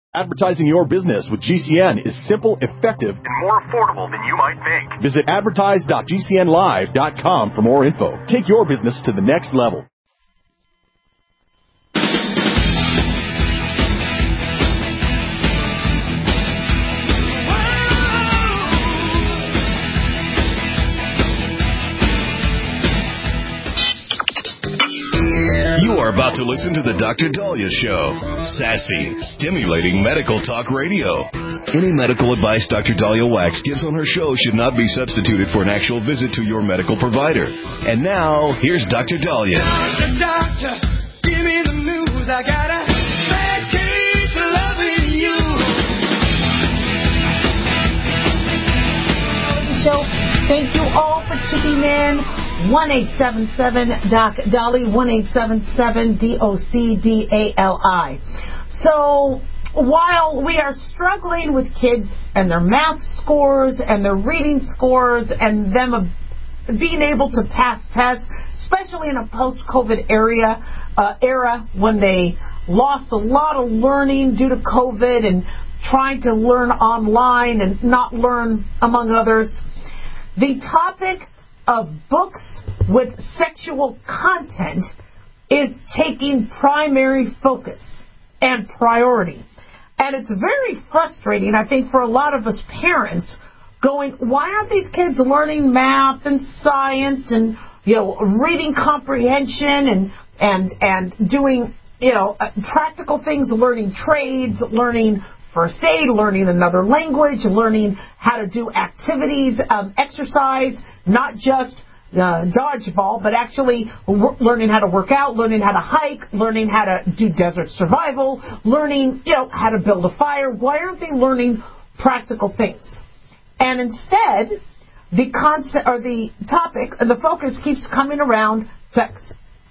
Advertising your business with GCN is simple, effective, and more affordable than you might think. Visit advertise.gcnlive.com for more info. Take your business to the next level. You are about to listen to the Dr. Daliah Show. Sassy, stimulating medical talk radio. Any medical advice Dr. Daliah Wax gives on her show should not be substituted for an actual visit to your medical provider. And now, here's Dr. Daliah. Doctor, give me the news. I got a bad case of loving you. Show. Thank you all for tuning in. 1-877-DOC-DALI, 1-877-DOC-DALI. So, while we are struggling with kids and their math scores and their reading scores and them being able to pass tests, especially in a post-COVID era when they lost a lot of learning due to COVID and trying to learn online and not learn, among others, the topic of books with sexual content is taking primary focus and priority. And it's very frustrating, I think, for a lot of us parents going, why aren't these kids learning math and science and, reading comprehension and doing, practical things, learning trades, learning first aid, learning another language, learning how to do activities, exercise, not just dodgeball, but actually learning how to work out, learning how to hike, learning how to do desert survival, learning, how to build a fire. Why aren't they learning practical things? And instead, the concept or the topic and the focus keeps coming around sex.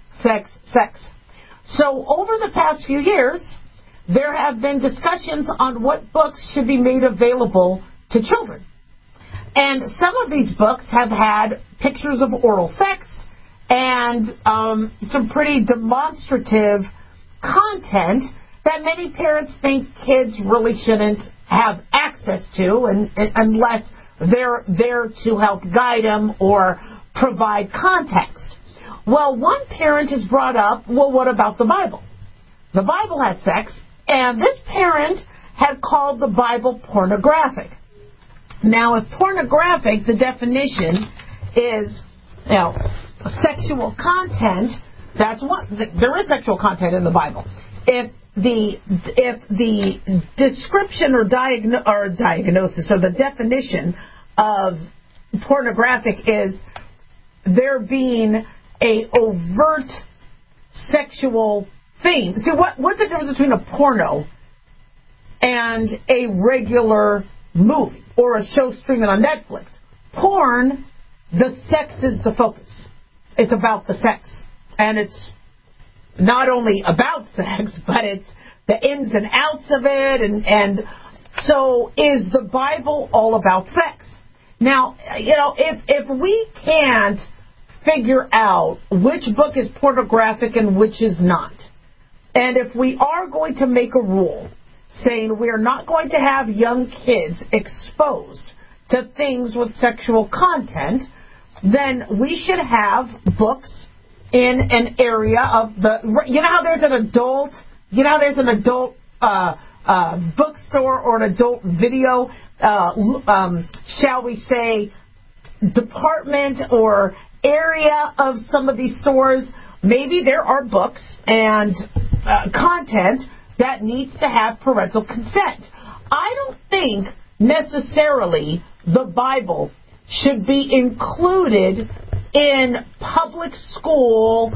So over the past few years, there have been discussions on what books should be made available to children. And some of these books have had pictures of oral sex and some pretty demonstrative content that many parents think kids really shouldn't have access to unless they're there to help guide them or provide context. Well, one parent has brought up, well, what about the Bible? The Bible has sex. And this parent had called the Bible pornographic. Now, if pornographic, the definition is, sexual content, that's what, there is sexual content in the Bible. If the description or diagnosis or the definition of pornographic is there being a overt sexual thing. See, what's the difference between a porno and a regular movie or a show streaming on Netflix? Porn, the sex is the focus. It's about the sex. And it's not only about sex, but it's the ins and outs of it. And so is the Bible all about sex? Now, if we can't figure out which book is pornographic and which is not, and if we are going to make a rule saying we are not going to have young kids exposed to things with sexual content, then we should have books in an area of the... how there's an adult bookstore or an adult video, shall we say, department or area of some of these stores. Maybe there are books and content that needs to have parental consent. I don't think necessarily the Bible should be included in public school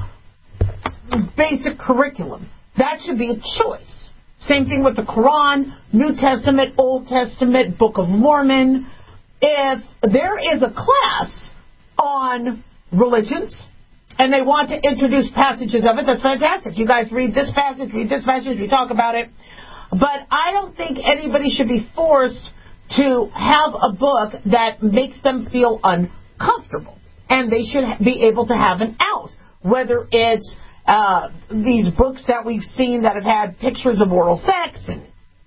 basic curriculum. That should be a choice. Same thing with the Quran, New Testament, Old Testament, Book of Mormon. If there is a class on religions, and they want to introduce passages of it, that's fantastic. You guys read this passage, we talk about it. But I don't think anybody should be forced to have a book that makes them feel uncomfortable. And they should be able to have an out. Whether it's these books that we've seen that have had pictures of oral sex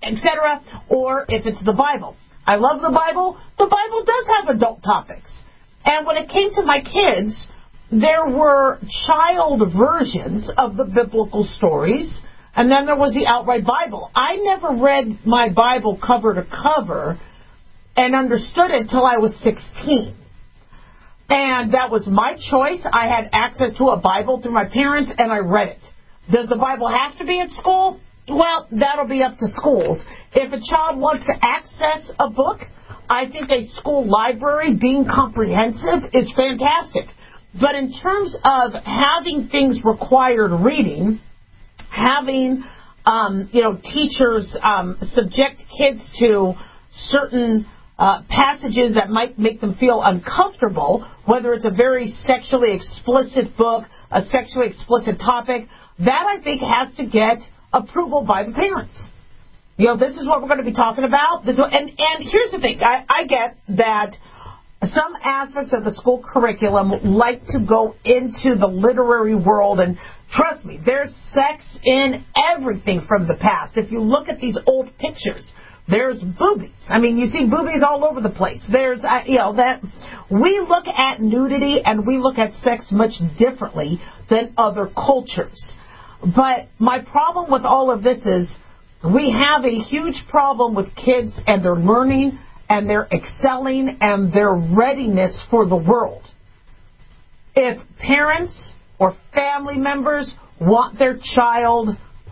etc., or if it's the Bible. I love the Bible. The Bible does have adult topics. And when it came to my kids, there were child versions of the biblical stories, and then there was the outright Bible. I never read my Bible cover to cover and understood it till I was 16. And that was my choice. I had access to a Bible through my parents, and I read it. Does the Bible have to be at school? Well, that'll be up to schools. If a child wants to access a book, I think a school library being comprehensive is fantastic. But in terms of having things required reading, having teachers subject kids to certain passages that might make them feel uncomfortable, whether it's a very sexually explicit book, a sexually explicit topic, that I think has to get approval by the parents. This is what we're going to be talking about. And here's the thing. I get that some aspects of the school curriculum like to go into the literary world, and trust me, there's sex in everything from the past. If you look at these old pictures, there's boobies. I mean, you see boobies all over the place. There's, that we look at nudity and we look at sex much differently than other cultures. But my problem with all of this is we have a huge problem with kids and their learning and their excelling and their readiness for the world. If parents or family members want their child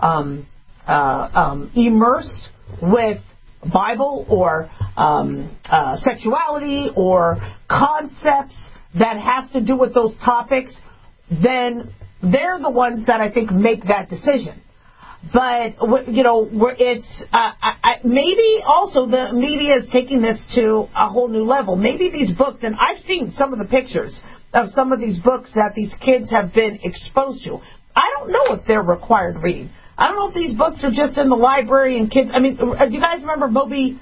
immersed with Bible or sexuality or concepts that have to do with those topics, then they're the ones that I think make that decision. But, it's maybe also the media is taking this to a whole new level. Maybe these books, and I've seen some of the pictures of some of these books that these kids have been exposed to. I don't know if they're required reading. I don't know if these books are just in the library and kids. I mean, do you guys remember Moby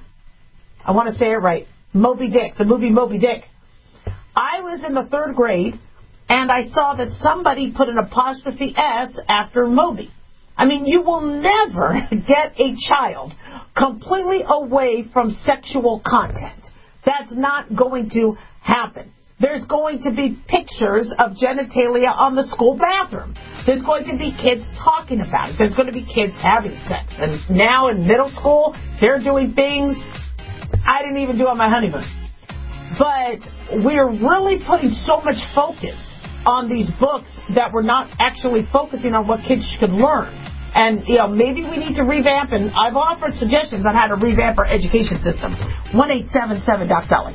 Dick, the movie Moby Dick? I was in the 3rd grade, and I saw that somebody put an apostrophe S after Moby. I mean, you will never get a child completely away from sexual content. That's not going to happen. There's going to be pictures of genitalia on the school bathroom. There's going to be kids talking about it. There's going to be kids having sex. And now in middle school, they're doing things I didn't even do on my honeymoon. But we're really putting so much focus on these books that we're not actually focusing on what kids should learn. And, maybe we need to revamp, and I've offered suggestions on how to revamp our education system. 1-877-DOC-DOLLY.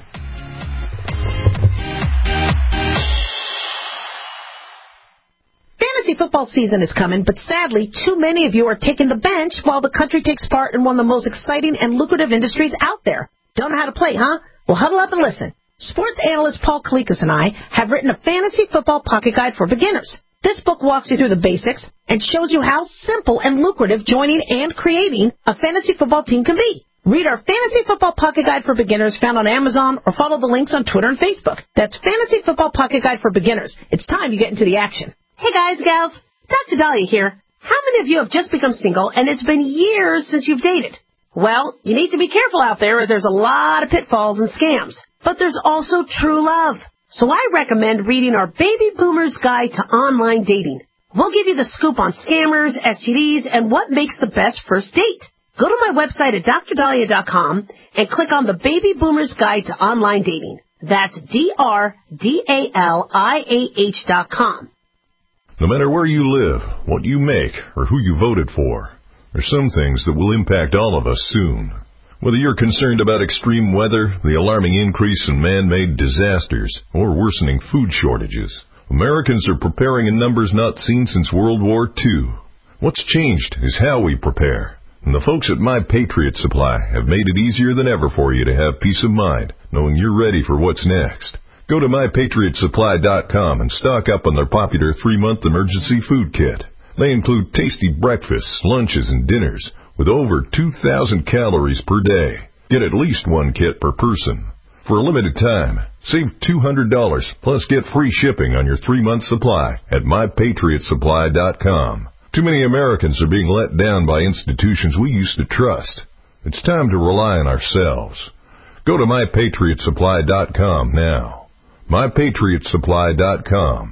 Fantasy football season is coming, but sadly, too many of you are taking the bench while the country takes part in one of the most exciting and lucrative industries out there. Don't know how to play, huh? Well, huddle up and listen. Sports analyst Paul Kalikas and I have written a fantasy football pocket guide for beginners. This book walks you through the basics and shows you how simple and lucrative joining and creating a fantasy football team can be. Read our Fantasy Football Pocket Guide for Beginners found on Amazon or follow the links on Twitter and Facebook. That's Fantasy Football Pocket Guide for Beginners. It's time you get into the action. Hey guys, gals, Dr. Dahlia here. How many of you have just become single and it's been years since you've dated? Well, you need to be careful out there as there's a lot of pitfalls and scams. But there's also true love. So I recommend reading our Baby Boomer's Guide to Online Dating. We'll give you the scoop on scammers, STDs, and what makes the best first date. Go to my website at drdahlia.com and click on the Baby Boomer's Guide to Online Dating. That's DRDALIAH.com. No matter where you live, what you make, or who you voted for, there's some things that will impact all of us soon. Whether you're concerned about extreme weather, the alarming increase in man-made disasters, or worsening food shortages, Americans are preparing in numbers not seen since World War II. What's changed is how we prepare. And the folks at My Patriot Supply have made it easier than ever for you to have peace of mind, knowing you're ready for what's next. Go to MyPatriotSupply.com and stock up on their popular 3-month emergency food kit. They include tasty breakfasts, lunches, and dinners with over 2,000 calories per day. Get at least one kit per person. For a limited time, save $200 plus get free shipping on your 3-month supply at MyPatriotSupply.com. Too many Americans are being let down by institutions we used to trust. It's time to rely on ourselves. Go to MyPatriotSupply.com now. MyPatriotSupply.com.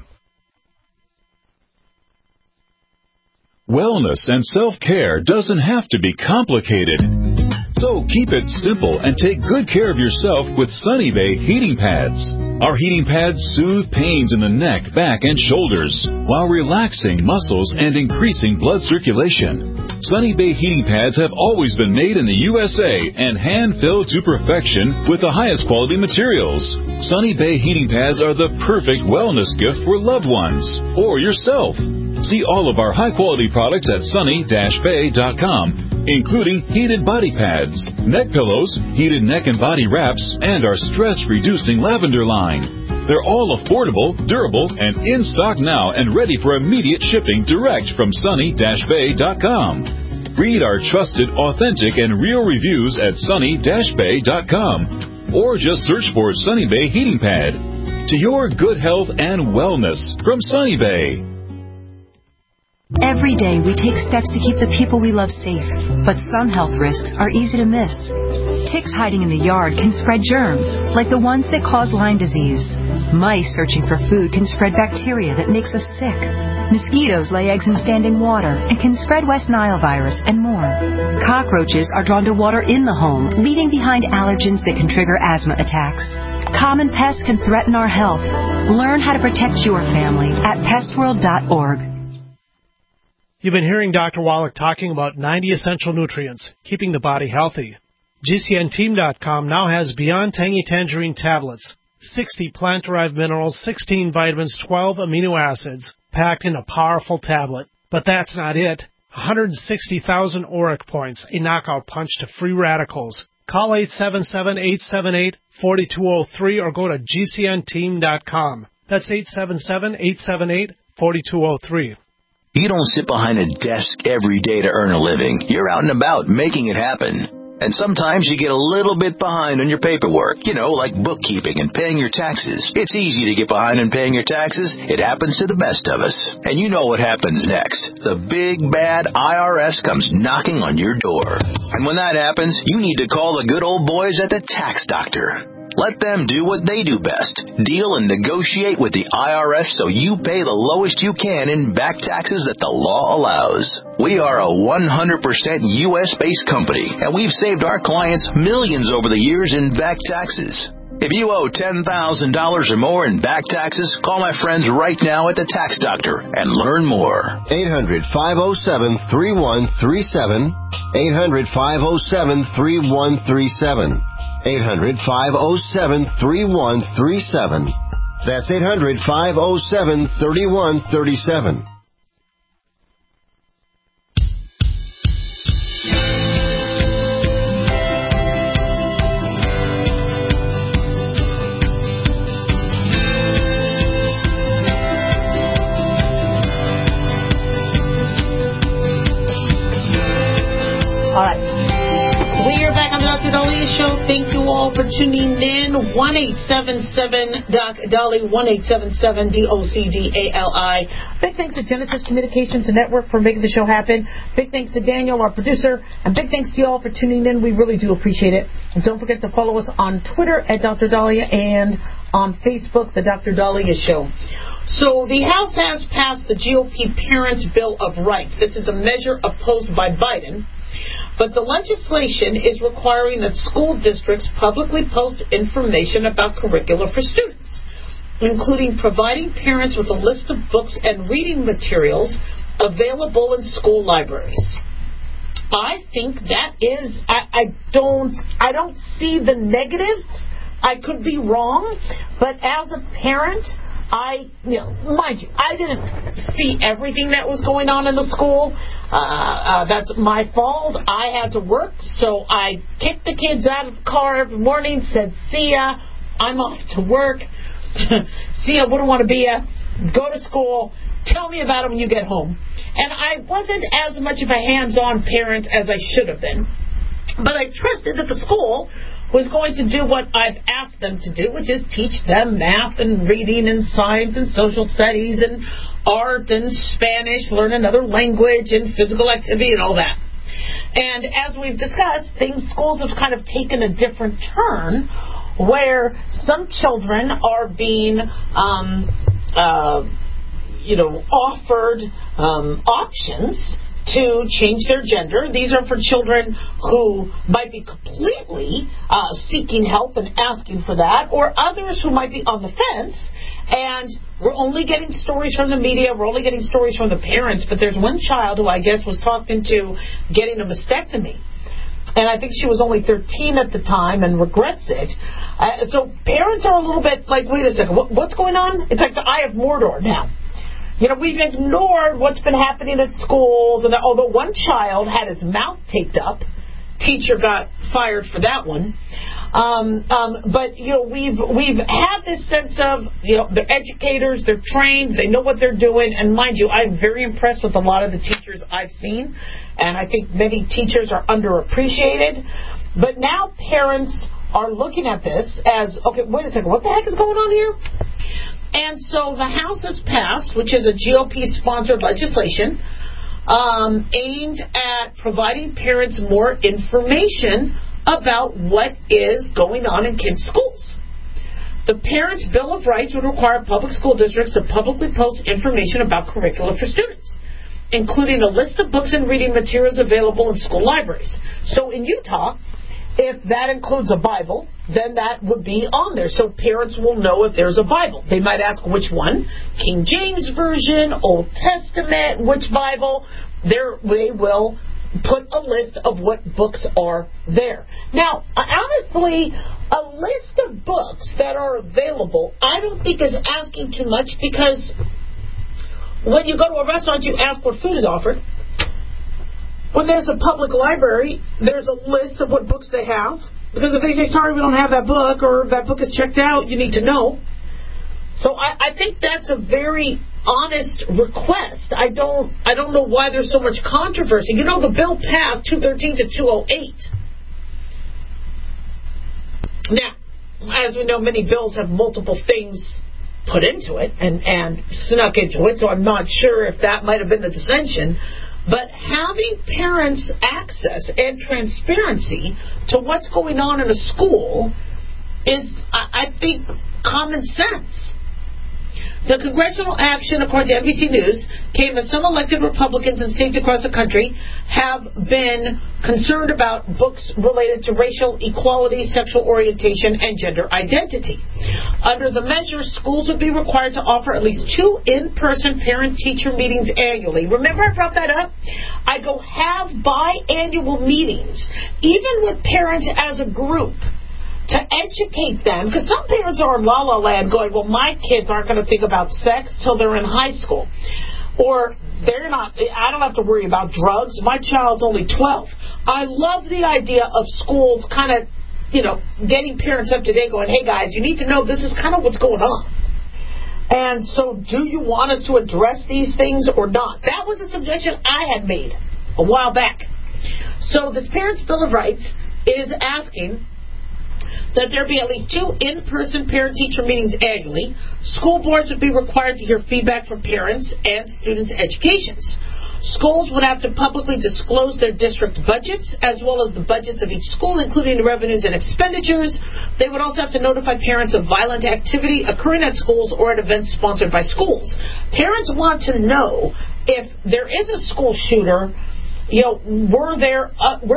Wellness and self-care doesn't have to be complicated. So keep it simple and take good care of yourself with Sunny Bay heating pads. Our heating pads soothe pains in the neck, back, and shoulders while relaxing muscles and increasing blood circulation. Sunny Bay heating pads have always been made in the USA and hand-filled to perfection with the highest quality materials. Sunny Bay heating pads are the perfect wellness gift for loved ones or yourself. See all of our high-quality products at sunny-bay.com, including heated body pads, neck pillows, heated neck and body wraps, and our stress-reducing lavender line. They're all affordable, durable, and in stock now and ready for immediate shipping direct from sunny-bay.com. Read our trusted, authentic, and real reviews at sunny-bay.com, or just search for Sunny Bay Heating Pad. To your good health and wellness from Sunny Bay. Every day we take steps to keep the people we love safe, but some health risks are easy to miss. Ticks hiding in the yard can spread germs, like the ones that cause Lyme disease. Mice searching for food can spread bacteria that makes us sick. Mosquitoes lay eggs in standing water and can spread West Nile virus and more. Cockroaches are drawn to water in the home, leaving behind allergens that can trigger asthma attacks. Common pests can threaten our health. Learn how to protect your family at pestworld.org. You've been hearing Dr. Wallach talking about 90 essential nutrients, keeping the body healthy. GCNteam.com now has Beyond Tangy Tangerine tablets, 60 plant-derived minerals, 16 vitamins, 12 amino acids, packed in a powerful tablet. But that's not it. 160,000 auric points, a knockout punch to free radicals. Call 877-878-4203 or go to GCNteam.com. That's 877-878-4203. You don't sit behind a desk every day to earn a living. You're out and about making it happen. And sometimes you get a little bit behind on your paperwork, like bookkeeping and paying your taxes. It's easy to get behind on paying your taxes. It happens to the best of us. And you know what happens next. The big, bad IRS comes knocking on your door. And when that happens, you need to call the good old boys at the Tax Doctor. Let them do what they do best. Deal and negotiate with the IRS so you pay the lowest you can in back taxes that the law allows. We are a 100% U.S.-based company, and we've saved our clients millions over the years in back taxes. If you owe $10,000 or more in back taxes, call my friends right now at the Tax Doctor and learn more. 800-507-3137. 800-507-3137. 800-507-3137. That's 800-507-3137. All right. We are back on the Dr. Dahlia Show. Thank you all for tuning in. 1-877-DOC-DALI, 1-877-DOCDALI. Big thanks to Genesis Communications Network for making the show happen. Big thanks to Daniel, our producer. And big thanks to you all for tuning in. We really do appreciate it. And don't forget to follow us on Twitter at Dr. Dahlia and on Facebook, The Dr. Dahlia Show. So the House has passed the GOP Parents' Bill of Rights. This is a measure opposed by Biden. But the legislation is requiring that school districts publicly post information about curricula for students, including providing parents with a list of books and reading materials available in school libraries. I think that is, I don't see the negatives. I could be wrong, but as a parent, mind you, I didn't see everything that was going on in the school. That's my fault. I had to work, so I kicked the kids out of the car every morning, said, see ya, I'm off to work. See ya, wouldn't want to be ya. Go to school. Tell me about it when you get home. And I wasn't as much of a hands-on parent as I should have been. But I trusted that the school was going to do what I've asked them to do, which is teach them math and reading and science and social studies and art and Spanish, learn another language and physical activity and all that. And as we've discussed, schools have kind of taken a different turn where some children are being offered options to change their gender. These are for children who might be completely seeking help and asking for that, or others who might be on the fence. And we're only getting stories from the media, we're only getting stories from the parents, but there's one child who I guess was talked into getting a mastectomy. And I think she was only 13 at the time and regrets it. So parents are a little bit like, wait a second, what's going on? It's like the Eye of Mordor now. We've ignored what's been happening at schools, and although one child had his mouth taped up, teacher got fired for that one. But we've had this sense of they're educators, they're trained, they know what they're doing, and mind you, I'm very impressed with a lot of the teachers I've seen, and I think many teachers are underappreciated. But now parents are looking at this as, okay, wait a second, what the heck is going on here? And so the House has passed, which is a GOP-sponsored legislation aimed at providing parents more information about what is going on in kids' schools. The Parents' Bill of Rights would require public school districts to publicly post information about curricula for students, including a list of books and reading materials available in school libraries. So in Utah, if that includes a Bible, then that would be on there. So parents will know if there's a Bible. They might ask which one, King James Version, Old Testament, which Bible. They will put a list of what books are there. Now, honestly, a list of books that are available, I don't think is asking too much, because when you go to a restaurant, you ask what food is offered. When there's a public library, there's a list of what books they have. Because if they say, sorry, we don't have that book, or that book is checked out, you need to know. So I think that's a very honest request. I don't know why there's so much controversy. The bill passed 213 to 208. Now, as we know, many bills have multiple things put into it and snuck into it, so I'm not sure if that might have been the dissension. But having parents access and transparency to what's going on in a school is, I think, common sense. The congressional action, according to NBC News, came as some elected Republicans in states across the country have been concerned about books related to racial equality, sexual orientation, and gender identity. Under the measure, schools would be required to offer at least 2 in-person parent-teacher meetings annually. Remember I brought that up? I go have biannual meetings, even with parents as a group, to educate them, because some parents are in la-la land going, well, my kids aren't going to think about sex till they're in high school. Or I don't have to worry about drugs. My child's only 12. I love the idea of schools kind of, getting parents up to date going, hey guys, you need to know this is kind of what's going on. And so do you want us to address these things or not? That was a suggestion I had made a while back. So this Parents' Bill of Rights is asking that there be at least 2 in-person parent-teacher meetings annually. School boards would be required to hear feedback from parents and students' educations. Schools would have to publicly disclose their district budgets, as well as the budgets of each school, including the revenues and expenditures. They would also have to notify parents of violent activity occurring at schools or at events sponsored by schools. Parents want to know if there is a school shooter, were there,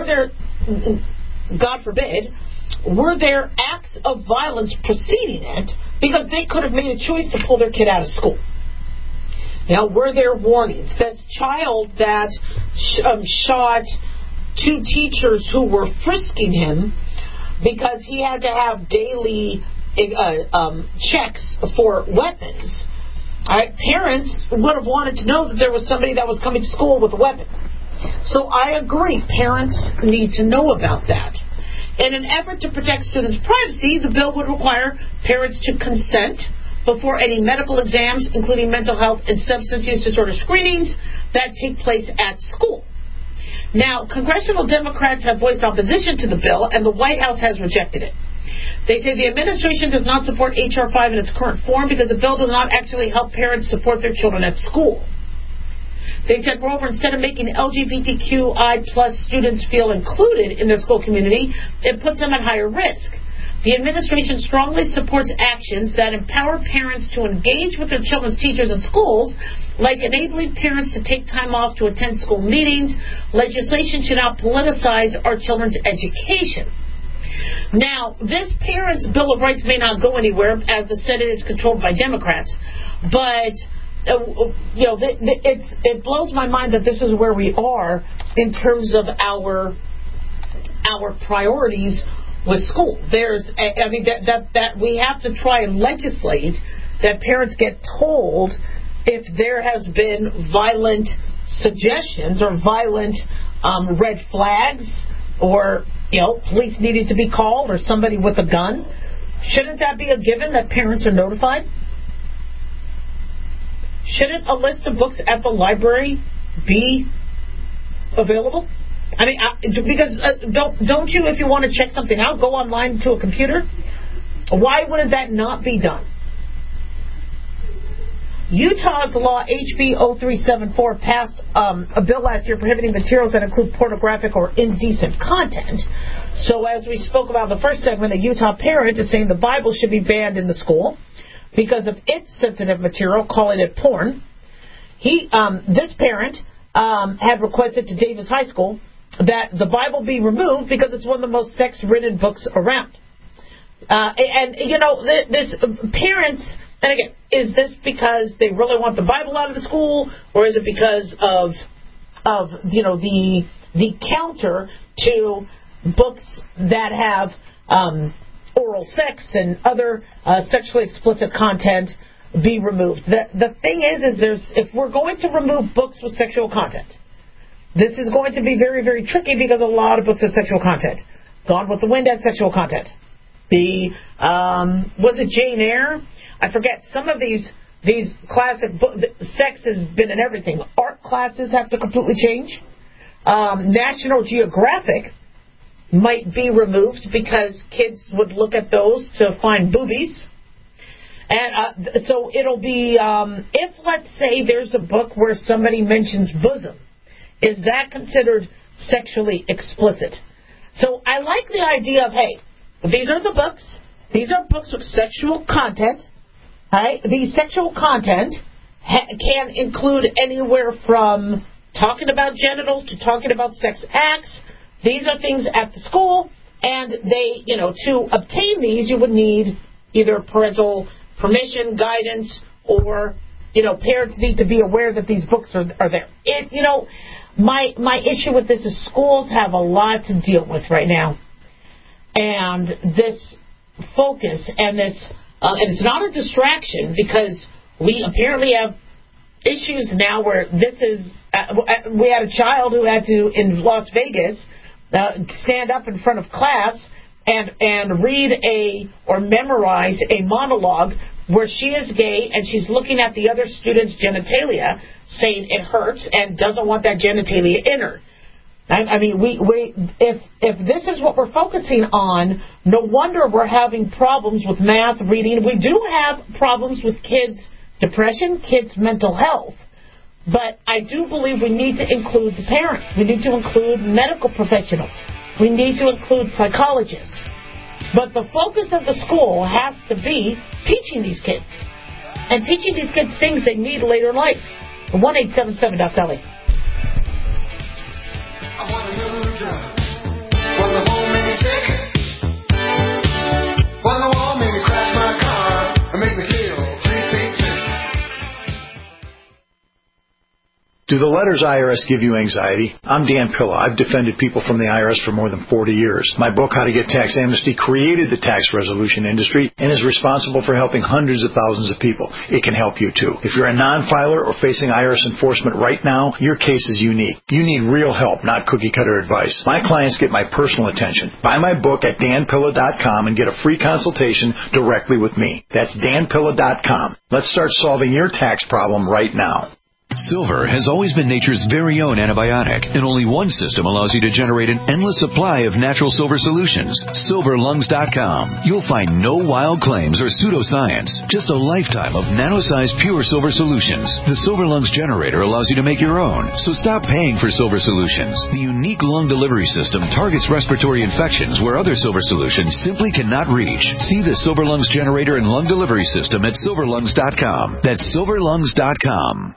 God forbid, were there acts of violence preceding it, because they could have made a choice to pull their kid out of school. Now, were there warnings? This child that shot 2 teachers who were frisking him because he had to have daily checks for weapons. All right, parents would have wanted to know that there was somebody that was coming to school with a weapon. So I agree, parents need to know about that. In an effort to protect students' privacy, the bill would require parents to consent before any medical exams, including mental health and substance use disorder screenings that take place at school. Now, congressional Democrats have voiced opposition to the bill, and the White House has rejected it. They say the administration does not support H.R. 5 in its current form because the bill does not actually help parents support their children at school. They said, moreover, instead of making LGBTQI plus students feel included in their school community, it puts them at higher risk. The administration strongly supports actions that empower parents to engage with their children's teachers at schools, like enabling parents to take time off to attend school meetings. Legislation should not politicize our children's education. Now, this Parents' Bill of Rights may not go anywhere, as the Senate is controlled by Democrats, but it blows my mind that this is where we are in terms of our priorities with school. That we have to try and legislate that parents get told if there has been violent suggestions or violent red flags, or police needed to be called, or somebody with a gun. Shouldn't that be a given that parents are notified? Shouldn't a list of books at the library be available? I mean, because don't you, if you want to check something out, go online to a computer? Why would that not be done? Utah's law, HB 0374, passed a bill last year prohibiting materials that include pornographic or indecent content. So as we spoke about in the first segment, a Utah parent is saying the Bible should be banned in the school because of its sensitive material, calling it porn. This parent had requested to Davis High School that the Bible be removed because it's one of the most sex-ridden books around. This parents, and again, is this because they really want the Bible out of the school, or is it because of the counter to books that have oral sex and other sexually explicit content be removed? The thing is if we're going to remove books with sexual content, this is going to be very, very tricky because a lot of books have sexual content. Gone with the Wind had sexual content. Was it Jane Eyre? I forget. Some of these classic books, sex has been in everything. Art classes have to completely change. National Geographic might be removed because kids would look at those to find boobies. And so it'll be, if let's say there's a book where somebody mentions bosom, is that considered sexually explicit? So I like the idea of, hey, these are the books. These are books with sexual content. Right? These sexual content can include anywhere from talking about genitals to talking about sex acts. These are things at the school, and they, to obtain these, you would need either parental permission, guidance, or, parents need to be aware that these books are there. My issue with this is schools have a lot to deal with right now. And this focus and this, and it's not a distraction because we apparently have issues now where this is, we had a child who had to, in Las Vegas, stand up in front of class and read or memorize a monologue where she is gay and she's looking at the other student's genitalia, saying it hurts and doesn't want that genitalia in her. I mean, if this is what we're focusing on, no wonder we're having problems with math, reading. We do have problems with kids' depression, kids' mental health. But I do believe we need to include the parents. We need to include medical professionals. We need to include psychologists. But the focus of the school has to be teaching these kids. And teaching these kids things they need later in life. 1-877-DOC-LA. I want a new drug. One that won't make me sick. One that won't make me crash my car and make me feel 3 feet thick. Do the letters IRS give you anxiety? I'm Dan Pilla. I've defended people from the IRS for more than 40 years. My book, How to Get Tax Amnesty, created the tax resolution industry and is responsible for helping hundreds of thousands of people. It can help you, too. If you're a non-filer or facing IRS enforcement right now, your case is unique. You need real help, not cookie-cutter advice. My clients get my personal attention. Buy my book at danpilla.com and get a free consultation directly with me. That's danpilla.com. Let's start solving your tax problem right now. Silver has always been nature's very own antibiotic, and only one system allows you to generate an endless supply of natural silver solutions. SilverLungs.com. You'll find no wild claims or pseudoscience, just a lifetime of nano-sized pure silver solutions. The Silver Lungs generator allows you to make your own, so stop paying for silver solutions. The unique lung delivery system targets respiratory infections where other silver solutions simply cannot reach. See the Silver Lungs generator and lung delivery system at SilverLungs.com. That's SilverLungs.com.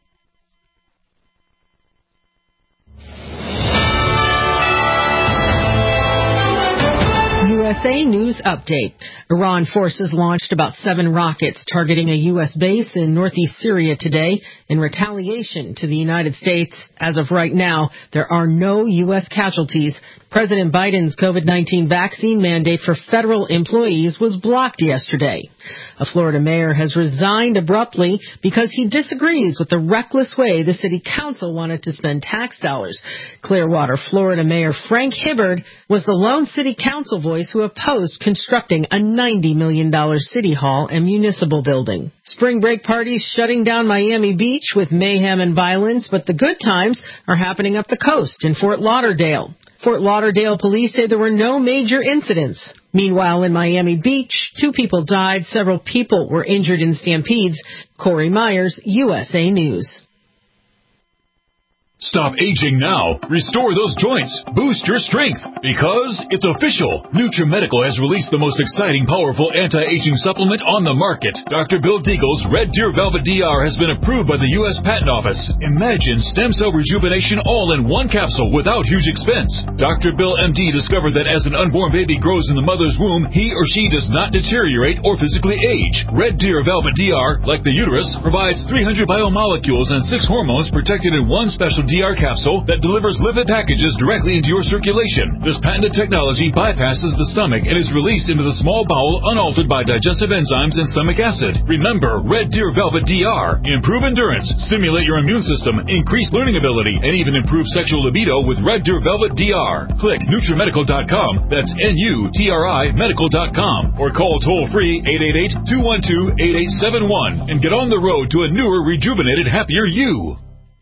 USA News Update. Iran forces launched about 7 rockets targeting a U.S. base in northeast Syria today in retaliation to the United States. As of right now, there are no U.S. casualties. President Biden's COVID-19 vaccine mandate for federal employees was blocked yesterday. A Florida mayor has resigned abruptly because he disagrees with the reckless way the city council wanted to spend tax dollars. Clearwater, Florida Mayor Frank Hibbard was the lone city council voice who opposed constructing a $90 million city hall and municipal building. Spring break parties shutting down Miami Beach with mayhem and violence, but the good times are happening up the coast in Fort Lauderdale. Fort Lauderdale police say there were no major incidents. Meanwhile, in Miami Beach, 2 people died, several people were injured in stampedes. Corey Myers, USA News. Stop aging now. Restore those joints. Boost your strength. Because it's official. NutriMedical has released the most exciting, powerful anti-aging supplement on the market. Dr. Bill Deagle's Red Deer Velvet DR has been approved by the U.S. Patent Office. Imagine stem cell rejuvenation all in one capsule without huge expense. Dr. Bill MD discovered that as an unborn baby grows in the mother's womb, he or she does not deteriorate or physically age. Red Deer Velvet DR, like the uterus, provides 300 biomolecules and 6 hormones protected in one special DR capsule that delivers lipid packages directly into your circulation. This patented technology bypasses the stomach and is released into the small bowel unaltered by digestive enzymes and stomach acid. Remember, Red Deer Velvet DR. Improve endurance, stimulate your immune system, increase learning ability, and even improve sexual libido with Red Deer Velvet DR. Click NutriMedical.com, that's NUTRI Medical.com, or call toll-free 888-212-8871 and get on the road to a newer, rejuvenated, happier you.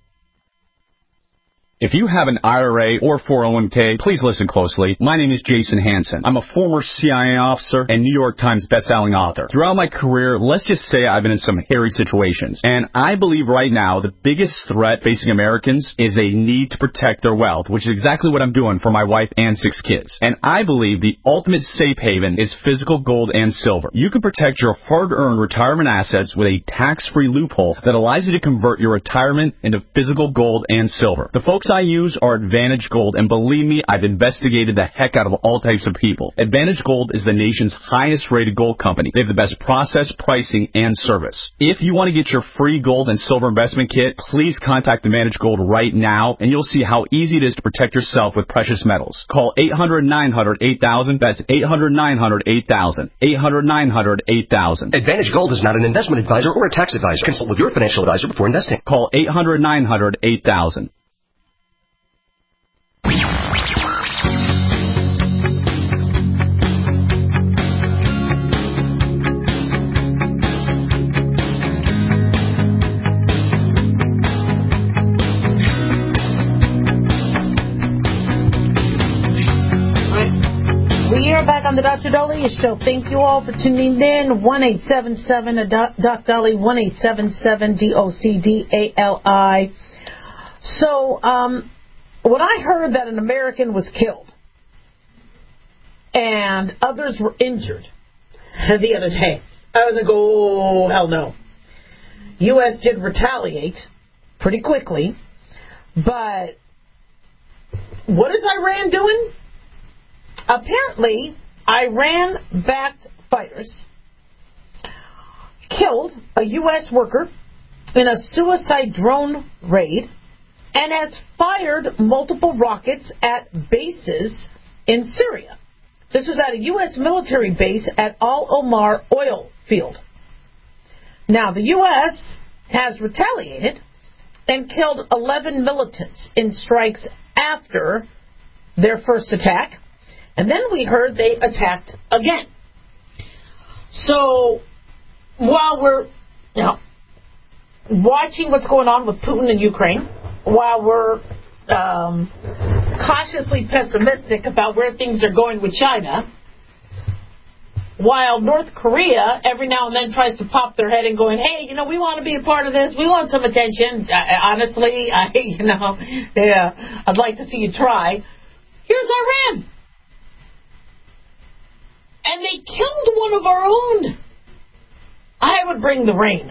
If you have an IRA or 401k, please listen closely. My name is Jason Hansen. I'm a former CIA officer and New York Times bestselling author. Throughout my career, let's just say I've been in some hairy situations. And I believe right now the biggest threat facing Americans is they need to protect their wealth, which is exactly what I'm doing for my wife and 6 kids. And I believe the ultimate safe haven is physical gold and silver. You can protect your hard-earned retirement assets with a tax-free loophole that allows you to convert your retirement into physical gold and silver. The folks I use are Advantage Gold, and believe me, I've investigated the heck out of all types of people. Advantage Gold is the nation's highest rated gold company. They have the best process, pricing, and service. If you want to get your free gold and silver investment kit, please contact Advantage Gold right now, and you'll see how easy it is to protect yourself with precious metals. Call 800-900-8000. That's 800-900-8000. 800-900-8000. Advantage Gold is not an investment advisor or a tax advisor. Consult with your financial advisor before investing. Call 800-900-8000. Back on the Dr. Daliah Show. Thank you all for tuning in. 1-877 Dolly, 1-877-DOCDALI. So, when I heard that an American was killed and others were injured the other day, I was like, oh, hell no. U.S. did retaliate pretty quickly, but what is Iran doing? Apparently, Iran-backed fighters killed a U.S. worker in a suicide drone raid and has fired multiple rockets at bases in Syria. This was at a U.S. military base at Al Omar oil field. Now, the U.S. has retaliated and killed 11 militants in strikes after their first attack. And then we heard they attacked again. So, while we're, watching what's going on with Putin in Ukraine, while we're cautiously pessimistic about where things are going with China, while North Korea every now and then tries to pop their head and going, hey, we want to be a part of this. We want some attention. Honestly, I'd like to see you try. Here's Iran. And they killed one of our own. I would bring the rain.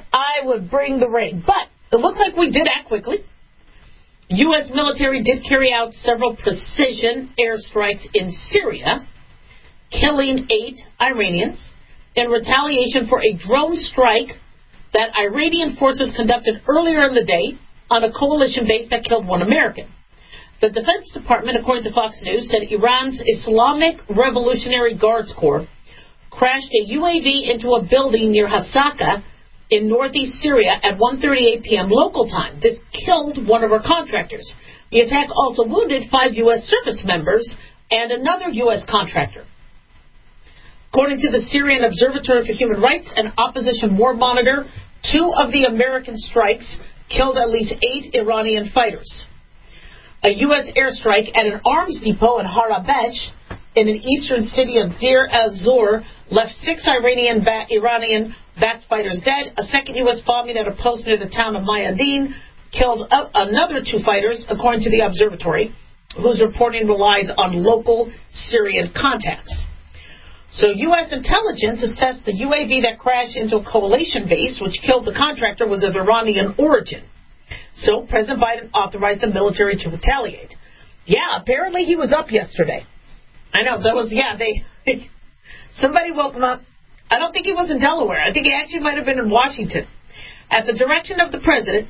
But it looks like we did act quickly. U.S. military did carry out several precision airstrikes in Syria, killing 8 Iranians in retaliation for a drone strike that Iranian forces conducted earlier in the day on a coalition base that killed 1 American. The Defense Department, according to Fox News, said Iran's Islamic Revolutionary Guards Corps crashed a UAV into a building near Hasaka in northeast Syria at 1:38 p.m. local time. This killed one of our contractors. The attack also wounded 5 U.S. service members and another U.S. contractor. According to the Syrian Observatory for Human Rights and Opposition War Monitor, 2 of the American strikes killed at least 8 Iranian fighters. A U.S. airstrike at an arms depot in Harabesh in an eastern city of Deir ez-Zor left 6 Iranian-backed fighters dead. A second U.S. bombing at a post near the town of Mayadin killed another 2 fighters, according to the observatory, whose reporting relies on local Syrian contacts. So U.S. intelligence assessed the UAV that crashed into a coalition base, which killed the contractor, was of Iranian origin. So President Biden authorized the military to retaliate. Yeah, apparently he was up yesterday. I know, that was, somebody woke him up. I don't think he was in Delaware. I think he actually might have been in Washington. At the direction of the president,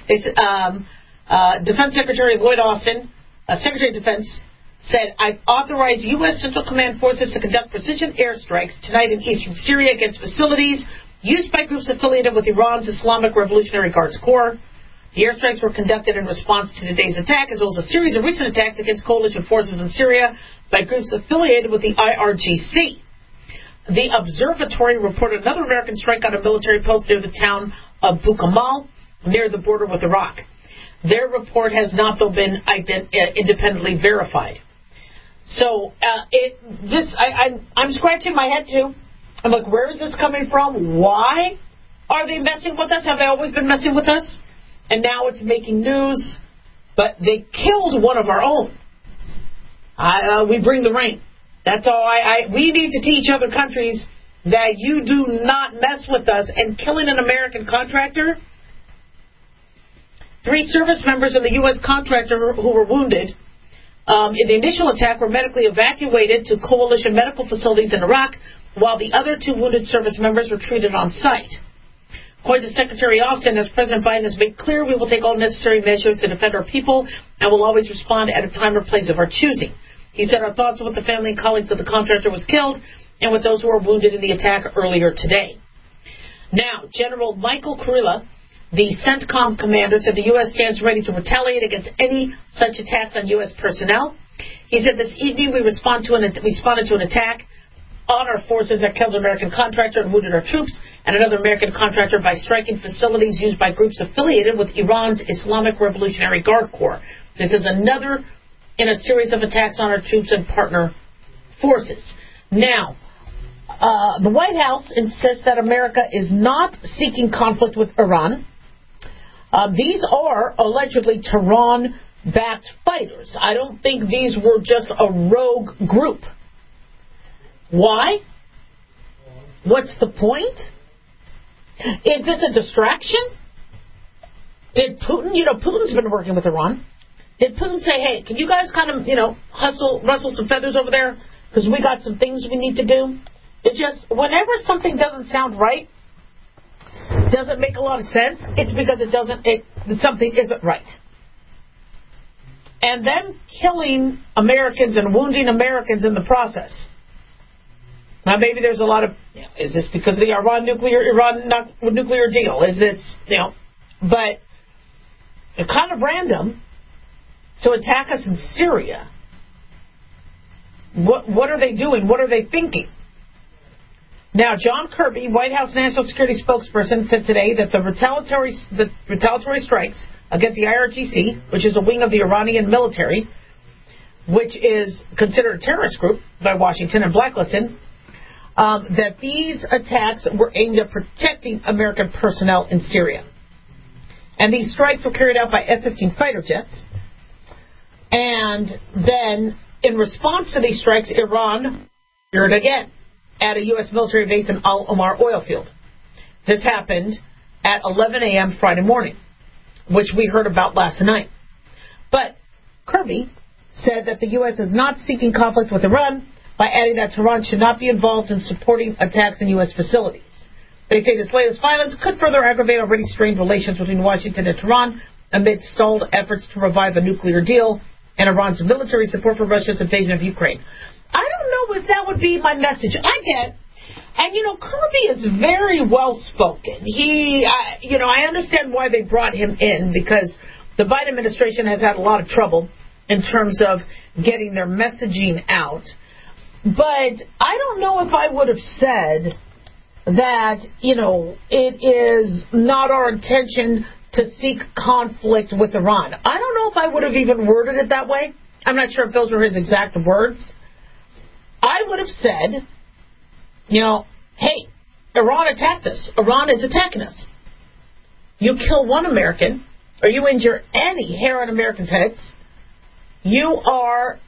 Defense Secretary Lloyd Austin, Secretary of Defense, said, I've authorized U.S. Central Command forces to conduct precision airstrikes tonight in eastern Syria against facilities used by groups affiliated with Iran's Islamic Revolutionary Guards Corps. The airstrikes were conducted in response to today's attack, as well as a series of recent attacks against coalition forces in Syria by groups affiliated with the IRGC. The observatory reported another American strike on a military post near the town of Bukamal, near the border with Iraq. Their report has not, though, been independently verified. So I'm scratching my head, too. I'm like, where is this coming from? Why are they messing with us? Have they always been messing with us? And now it's making news. But they killed one of our own. We bring the rain. That's all. We need to teach other countries that you do not mess with us. And killing an American contractor, 3 service members of the U.S. contractor who were wounded in the initial attack were medically evacuated to coalition medical facilities in Iraq, while the other 2 wounded service members were treated on site. According to Secretary Austin, as President Biden has made clear, we will take all necessary measures to defend our people and will always respond at a time or place of our choosing. He said our thoughts are with the family and colleagues of the contractor was killed and with those who were wounded in the attack earlier today. Now, General Michael Kurilla, the CENTCOM commander, said the U.S. stands ready to retaliate against any such attacks on U.S. personnel. He said this evening we responded to an attack on our forces that killed an American contractor and wounded our troops and another American contractor by striking facilities used by groups affiliated with Iran's Islamic Revolutionary Guard Corps. This is another in a series of attacks on our troops and partner forces. Now, the White House insists that America is not seeking conflict with Iran. These are allegedly Tehran-backed fighters. I don't think these were just a rogue group. Why? What's the point? Is this a distraction? Did Putin, Putin's been working with Iran. Did Putin say, hey, can you guys kind of, rustle some feathers over there? Because we got some things we need to do. It's just, whenever something doesn't sound right, doesn't make a lot of sense, it's because something isn't right. And them killing Americans and wounding Americans in the process. Now, maybe there's a lot of, is this because of the Iran nuclear deal? Is this, but it's kind of random to attack us in Syria. What are they doing? What are they thinking? Now, John Kirby, White House National Security spokesperson, said today that the retaliatory strikes against the IRGC, which is a wing of the Iranian military, which is considered a terrorist group by Washington and blacklisted, that these attacks were aimed at protecting American personnel in Syria. And these strikes were carried out by F-15 fighter jets. And then, in response to these strikes, Iran fired again at a U.S. military base in Al Omar oil field. This happened at 11 a.m. Friday morning, which we heard about last night. But Kirby said that the U.S. is not seeking conflict with Iran by adding that Tehran should not be involved in supporting attacks in U.S. facilities. They say this latest violence could further aggravate already strained relations between Washington and Tehran amid stalled efforts to revive a nuclear deal and Iran's military support for Russia's invasion of Ukraine. I don't know if that would be my message. And Kirby is very well spoken. I understand why they brought him in, because the Biden administration has had a lot of trouble in terms of getting their messaging out. But I don't know if I would have said that, it is not our intention to seek conflict with Iran. I don't know if I would have even worded it that way. I'm not sure if those were his exact words. I would have said, hey, Iran attacked us. Iran is attacking us. You kill one American, or you injure any hair on Americans' heads, you are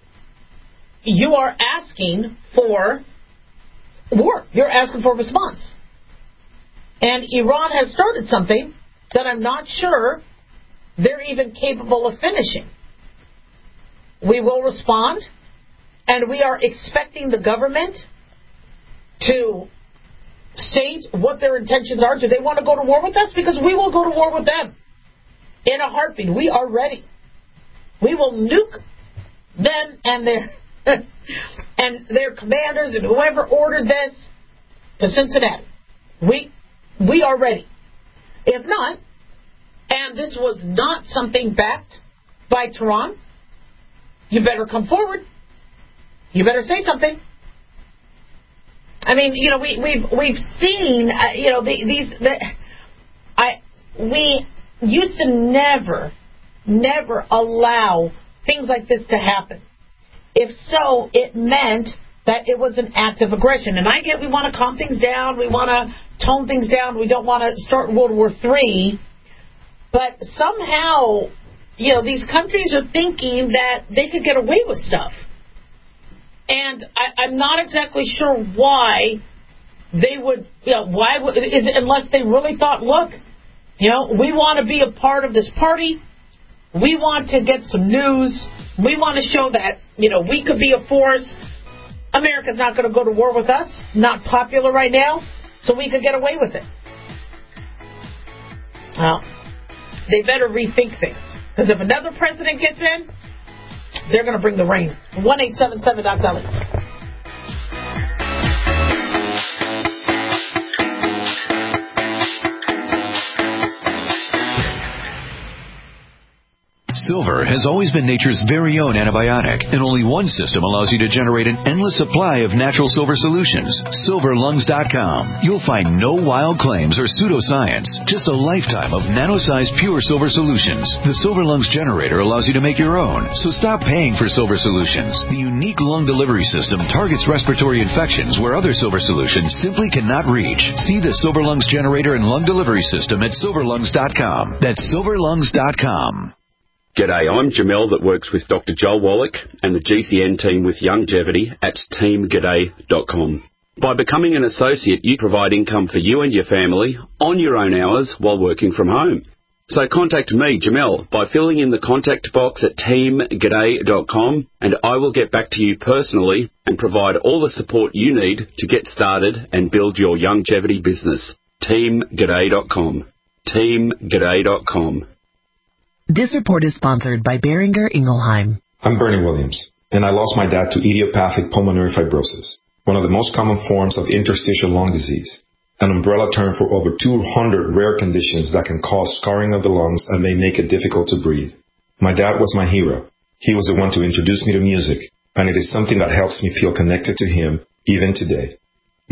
asking for war. You're asking for a response. And Iran has started something that I'm not sure they're even capable of finishing. We will respond, and we are expecting the government to state what their intentions are. Do they want to go to war with us? Because we will go to war with them in a heartbeat. We are ready. We will nuke them and their commanders and whoever ordered this to Cincinnati. We are ready. If not, and this was not something backed by Tehran, you better come forward. You better say something. I mean, we've seen, we used to never allow things like this to happen. If so, it meant that it was an act of aggression. And I get we want to calm things down, we want to tone things down, we don't want to start World War III, but somehow, these countries are thinking that they could get away with stuff. And I'm not exactly sure why they would, unless they really thought, look, we want to be a part of this party, we want to get some news, we want to show that, we could be a force. America's not going to go to war with us, not popular right now, so we could get away with it. Well, they better rethink things, because if another president gets in, they're going to bring the rain. 1-877-DOC-LE. Silver has always been nature's very own antibiotic, and only one system allows you to generate an endless supply of natural silver solutions. SilverLungs.com. You'll find no wild claims or pseudoscience, just a lifetime of nano-sized pure silver solutions. The Silver Lungs generator allows you to make your own, so stop paying for silver solutions. The unique lung delivery system targets respiratory infections where other silver solutions simply cannot reach. See the Silver Lungs generator and lung delivery system at SilverLungs.com. That's SilverLungs.com. G'day, I'm Jamel that works with Dr. Joel Wallach and the GCN team with Longevity at teamg'day.com. By becoming an associate, you provide income for you and your family on your own hours while working from home. So contact me, Jamel, by filling in the contact box at teamg'day.com, and I will get back to you personally and provide all the support you need to get started and build your longevity business. teamg'day.com. teamg'day.com. This report is sponsored by Boehringer Ingelheim. I'm Bernie Williams, and I lost my dad to idiopathic pulmonary fibrosis, one of the most common forms of interstitial lung disease, an umbrella term for over 200 rare conditions that can cause scarring of the lungs and may make it difficult to breathe. My dad was my hero. He was the one to introduce me to music, and it is something that helps me feel connected to him even today.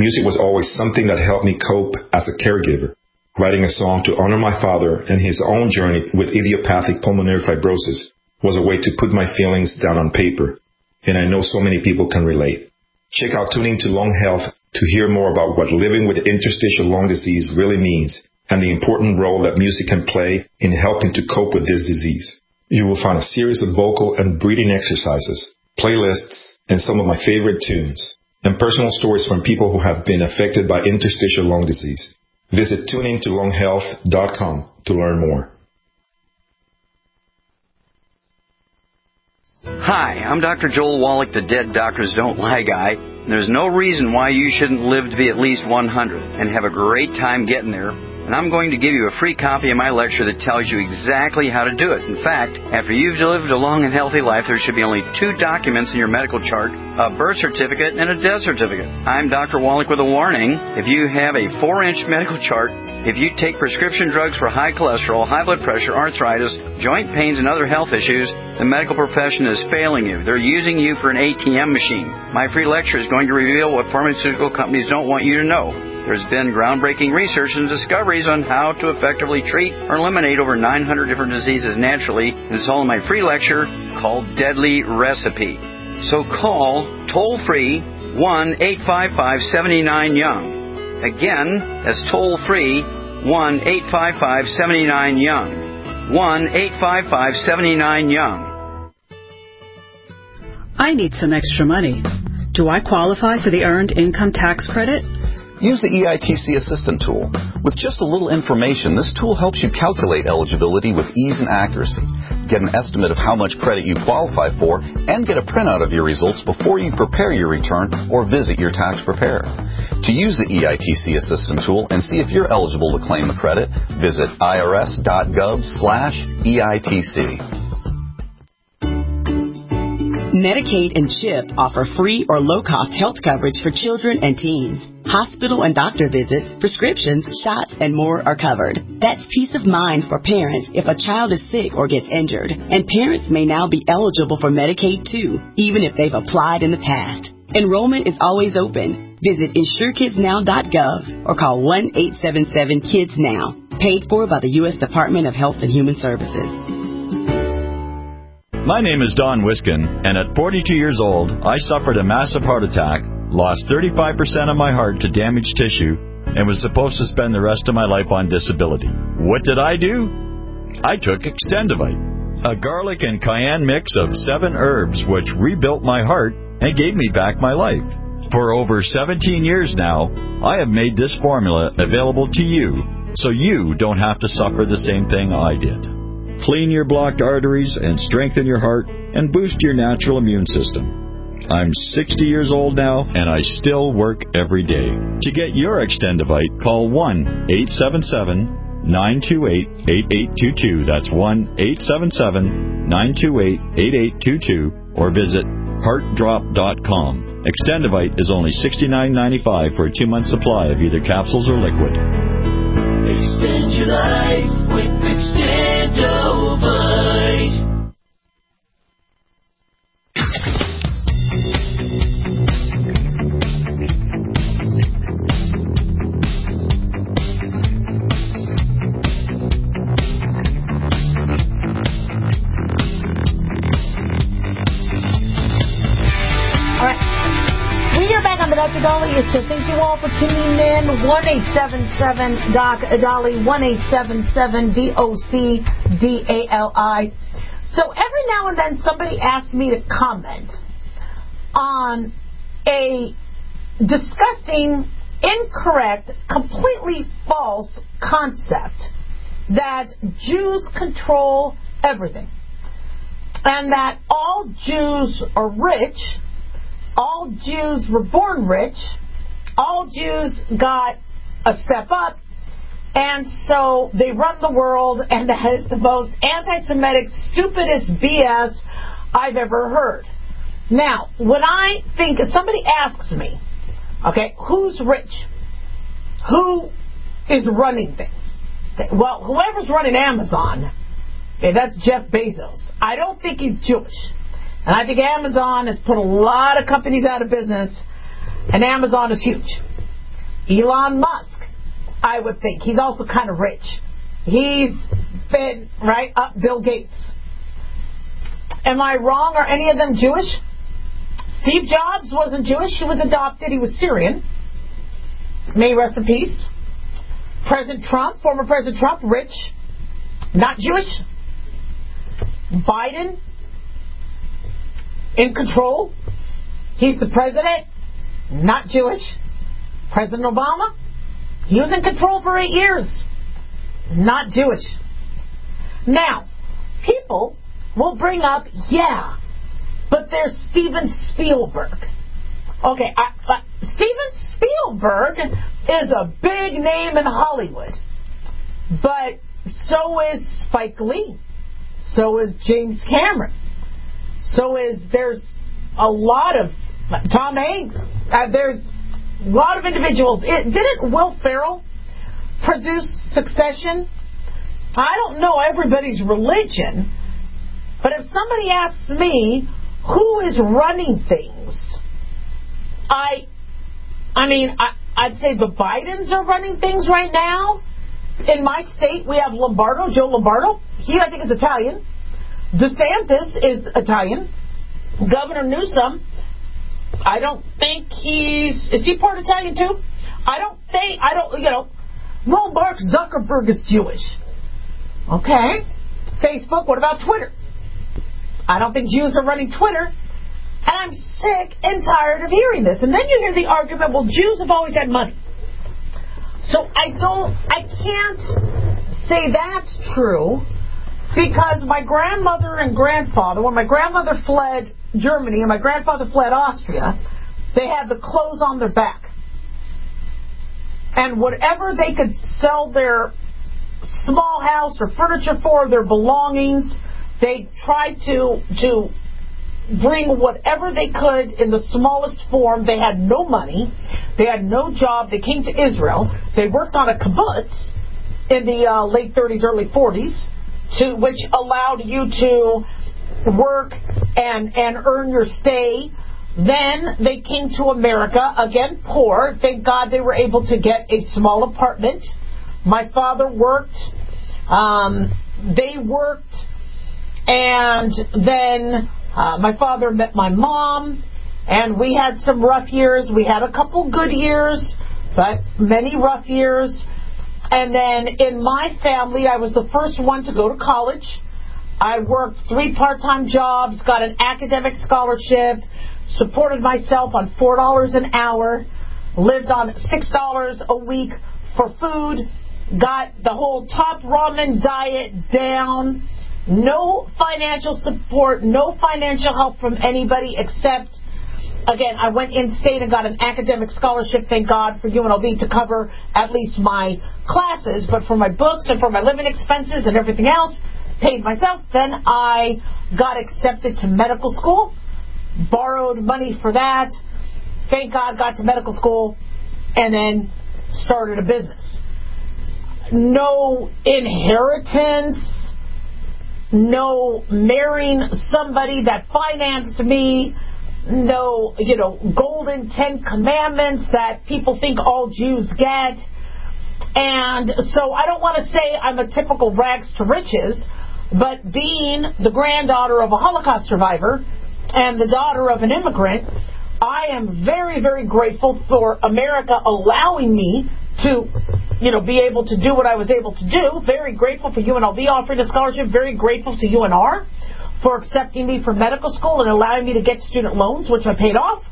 music was always something that helped me cope as a caregiver. Writing a song to honor my father and his own journey with idiopathic pulmonary fibrosis was a way to put my feelings down on paper, and I know so many people can relate. Check out Tuning to Lung Health to hear more about what living with interstitial lung disease really means and the important role that music can play in helping to cope with this disease. You will find a series of vocal and breathing exercises, playlists, and some of my favorite tunes, and personal stories from people who have been affected by interstitial lung disease. Visit tuningtolunghealth.com to learn more. Hi, I'm Dr. Joel Wallach, the Dead Doctors Don't Lie guy. There's no reason why you shouldn't live to be at least 100 and have a great time getting there. And I'm going to give you a free copy of my lecture that tells you exactly how to do it. In fact, after you've lived a long and healthy life, there should be only 2 documents in your medical chart, a birth certificate and a death certificate. I'm Dr. Wallach with a warning. If you have a 4-inch medical chart, if you take prescription drugs for high cholesterol, high blood pressure, arthritis, joint pains, and other health issues, the medical profession is failing you. They're using you for an ATM machine. My free lecture is going to reveal what pharmaceutical companies don't want you to know. There's been groundbreaking research and discoveries on how to effectively treat or eliminate over 900 different diseases naturally, and it's all in my free lecture called Deadly Recipe. So call toll-free 1-855-79-YOUNG. Again, that's toll-free 1-855-79-YOUNG. 1-855-79-YOUNG. I need some extra money. Do I qualify for the Earned Income Tax Credit? Use the EITC Assistant tool. With just a little information, this tool helps you calculate eligibility with ease and accuracy. Get an estimate of how much credit you qualify for and get a printout of your results before you prepare your return or visit your tax preparer. To use the EITC Assistant tool and see if you're eligible to claim a credit, visit irs.gov/EITC. Medicaid and CHIP offer free or low-cost health coverage for children and teens. Hospital and doctor visits, prescriptions, shots, and more are covered. That's peace of mind for parents if a child is sick or gets injured. And parents may now be eligible for Medicaid too, even if they've applied in the past. Enrollment is always open. Visit InsureKidsNow.gov or call 1-877-KIDS-NOW. Paid for by the U.S. Department of Health and Human Services. My name is Don Wiskin, and at 42 years old, I suffered a massive heart attack, lost 35% of my heart to damaged tissue, and was supposed to spend the rest of my life on disability. What did I do? I took Extendivite, a garlic and cayenne mix of 7 herbs which rebuilt my heart and gave me back my life. For over 17 years now, I have made this formula available to you, so you don't have to suffer the same thing I did. Clean your blocked arteries and strengthen your heart and boost your natural immune system. I'm 60 years old now, and I still work every day. To get your Extendivite, call 1-877-928-8822. That's 1-877-928-8822, or visit heartdrop.com. Extendivite is only $69.95 for a 2-month supply of either capsules or liquid. Extend your life with Extendovite. Dr. Dolly, it's to thank you all for tuning in. 1-877-DOC-DOLLY, 1-877-DOC-DALI. So every now and then somebody asks me to comment on a disgusting, incorrect, completely false concept that Jews control everything, and that all Jews are rich. All Jews were born rich. All Jews got a step up. And so they run the world, and that is the most anti-Semitic, stupidest BS I've ever heard. Now, when I think, if somebody asks me, okay, who's rich? Who is running things? Well, whoever's running Amazon, okay, that's Jeff Bezos. I don't think he's Jewish. And I think Amazon has put a lot of companies out of business, and Amazon is huge. Elon Musk, I would think. He's also kind of rich. He's been, right, up Bill Gates. Am I wrong? Are any of them Jewish? Steve Jobs wasn't Jewish. He was adopted. He was Syrian. May he rest in peace. President Trump, former President Trump, rich, not Jewish. Biden, in control. He's the president, not Jewish. President Obama, he was in control for 8 years, not Jewish. Now, people will bring up, yeah, but there's Steven Spielberg. Okay, Steven Spielberg is a big name in Hollywood, but so is Spike Lee, so is James Cameron, there's a lot of Tom Hanks, there's a lot of individuals. Didn't Will Ferrell produce Succession? I don't know everybody's religion, but if somebody asks me who is running things, I'd say the Bidens are running things right now. In my state, we have Lombardo, Joe Lombardo. He, I think, is Italian. DeSantis is Italian. Governor Newsom, I don't think is he part Italian too? Well, Mark Zuckerberg is Jewish. Okay. Facebook, what about Twitter? I don't think Jews are running Twitter. And I'm sick and tired of hearing this. And then you hear the argument, well, Jews have always had money. So I can't say that's true, because my grandmother and grandfather, when my grandmother fled Germany and my grandfather fled Austria, they had the clothes on their back. And whatever they could sell their small house or furniture for, their belongings, they tried to bring whatever they could in the smallest form. They had no money. They had no job. They came to Israel. They worked on a kibbutz in the late 30s, early 40s, which allowed you to work and earn your stay. Then they came to America, again, poor. Thank God they were able to get a small apartment. My father worked. They worked. And then my father met my mom, and we had some rough years. We had a couple good years, but many rough years. And then in my family, I was the first one to go to college. I worked 3 part-time jobs, got an academic scholarship, supported myself on $4 an hour, lived on $6 a week for food, got the whole top ramen diet down. No financial support, no financial help from anybody except, again, I went in-state and got an academic scholarship, thank God, for UNLV to cover at least my classes, but for my books and for my living expenses and everything else, paid myself. Then I got accepted to medical school, borrowed money for that, thank God, got to medical school, and then started a business. No inheritance, no marrying somebody that financed me, no, golden 10 commandments that people think all Jews get. And so I don't want to say I'm a typical rags to riches, but being the granddaughter of a Holocaust survivor and the daughter of an immigrant, I am very, very grateful for America allowing me to, be able to do what I was able to do. Very grateful for UNLV offering a scholarship. Very grateful to UNR for accepting me for medical school and allowing me to get student loans, which I paid off.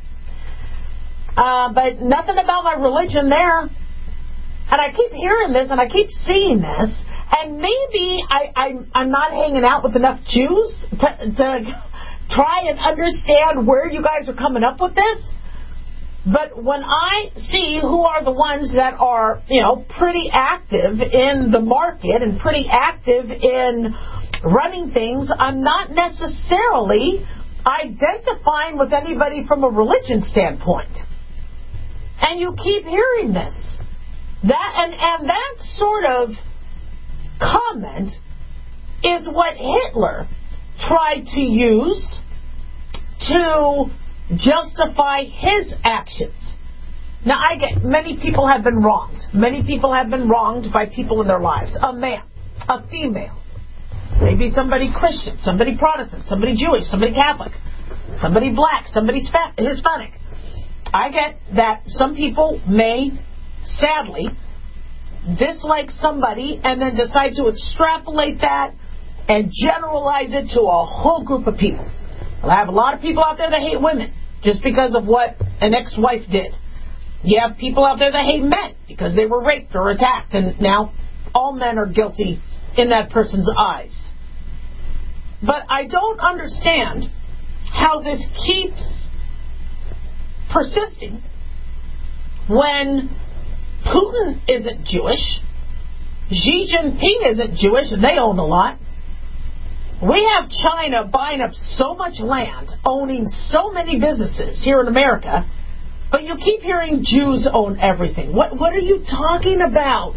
But nothing about my religion there. And I keep hearing this and I keep seeing this. And maybe I'm not hanging out with enough Jews to try and understand where you guys are coming up with this. But when I see who are the ones that are, pretty active in the market and pretty active in running things, I'm not necessarily identifying with anybody from a religion standpoint. And you keep hearing this. That sort of comment is what Hitler tried to use to justify his actions. Now, I get many people have been wronged. Many people have been wronged by people in their lives. A man, a female, maybe somebody Christian, somebody Protestant, somebody Jewish, somebody Catholic, somebody black, somebody Hispanic. I get that some people may, sadly, dislike somebody and then decide to extrapolate that and generalize it to a whole group of people. I have a lot of people out there that hate women just because of what an ex-wife did. You have people out there that hate men because they were raped or attacked, and now all men are guilty in that person's eyes. But I don't understand how this keeps persisting when Putin isn't Jewish, Xi Jinping isn't Jewish, and they own a lot. We have China buying up so much land, owning so many businesses here in America, but you keep hearing Jews own everything. What are you talking about?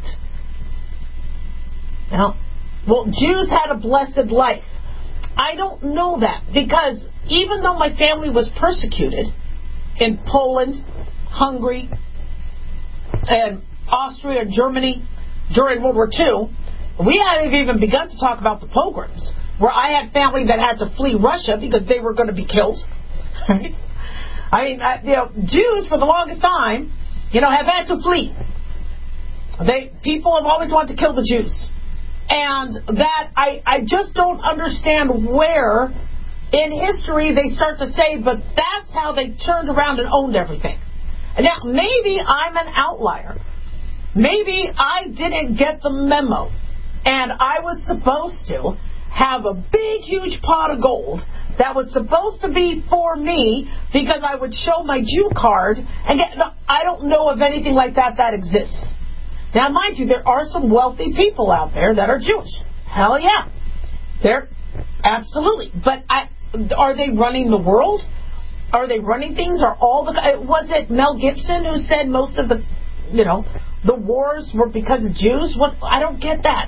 Well, Jews had a blessed life. I don't know that, because even though my family was persecuted in Poland, Hungary, and Austria and Germany during World War II, we hadn't even begun to talk about the pogroms, where I had family that had to flee Russia because they were going to be killed. Right? I mean, Jews for the longest time, have had to flee. People have always wanted to kill the Jews. And that, I just don't understand where in history they start to say, but that's how they turned around and owned everything. And now, maybe I'm an outlier. Maybe I didn't get the memo. And I was supposed to have a big, huge pot of gold that was supposed to be for me because I would show my Jew card and get. No, I don't know of anything like that exists. Now, mind you, there are some wealthy people out there that are Jewish. Hell yeah. They're absolutely. But are they running the world? Are they running things? Was it Mel Gibson who said most of the, the wars were because of Jews? I don't get that.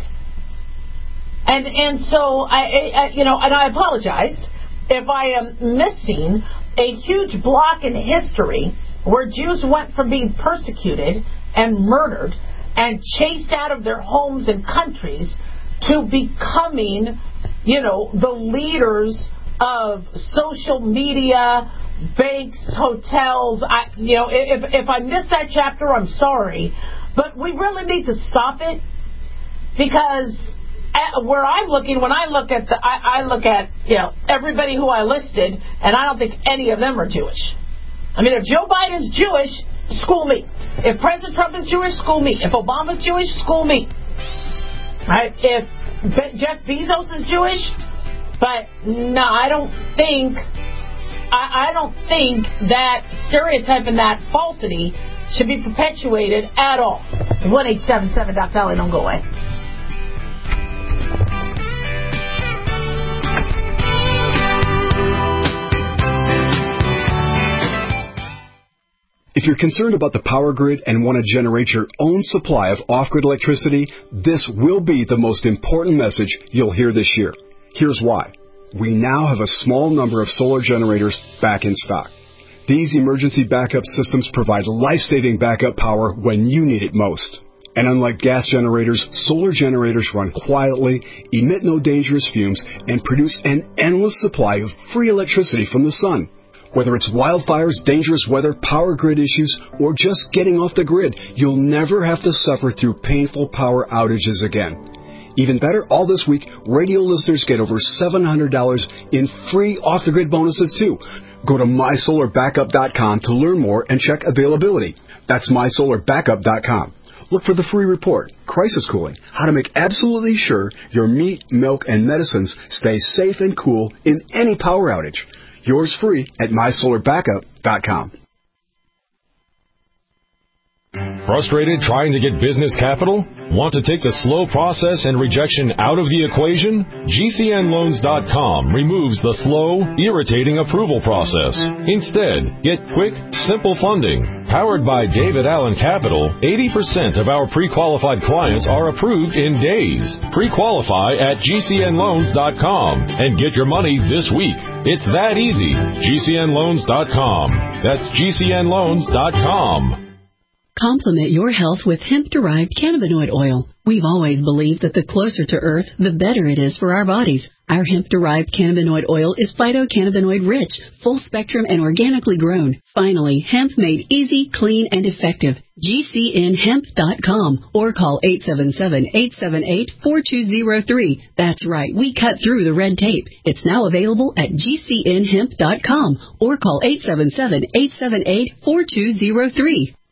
And so and I apologize if I am missing a huge block in history where Jews went from being persecuted and murdered and chased out of their homes and countries to becoming, the leaders of social media, banks, hotels. If I missed that chapter, I'm sorry, but we really need to stop it, because where I'm looking, when I look at I look at everybody who I listed, and I don't think any of them are Jewish. I mean, if Joe Biden's Jewish, school me. If President Trump is Jewish, school me. If Obama's Jewish, school me. Right? If Jeff Bezos is Jewish, but no, I don't think that stereotype and that falsity should be perpetuated at all. 1-877-DOC-VALLEY, don't go away. If you're concerned about the power grid and want to generate your own supply of off-grid electricity, this will be the most important message you'll hear this year. Here's why. We now have a small number of solar generators back in stock. These emergency backup systems provide life-saving backup power when you need it most. And unlike gas generators, solar generators run quietly, emit no dangerous fumes, and produce an endless supply of free electricity from the sun. Whether it's wildfires, dangerous weather, power grid issues, or just getting off the grid, you'll never have to suffer through painful power outages again. Even better, all this week, radio listeners get over $700 in free off-the-grid bonuses, too. Go to MySolarBackup.com to learn more and check availability. That's MySolarBackup.com. Look for the free report, Crisis Cooling, how to make absolutely sure your meat, milk, and medicines stay safe and cool in any power outage. Yours free at MySolarBackup.com. Frustrated trying to get business capital? Want to take the slow process and rejection out of the equation? GCNLoans.com removes the slow, irritating approval process. Instead, get quick, simple funding. Powered by David Allen Capital, 80% of our pre-qualified clients are approved in days. Pre-qualify at GCNLoans.com and get your money this week. It's that easy. GCNLoans.com. That's GCNLoans.com. Complement your health with hemp-derived cannabinoid oil. We've always believed that the closer to Earth, the better it is for our bodies. Our hemp-derived cannabinoid oil is phytocannabinoid-rich, full-spectrum, and organically grown. Finally, hemp made easy, clean, and effective. GCNhemp.com or call 877-878-4203. That's right, we cut through the red tape. It's now available at GCNhemp.com or call 877-878-4203.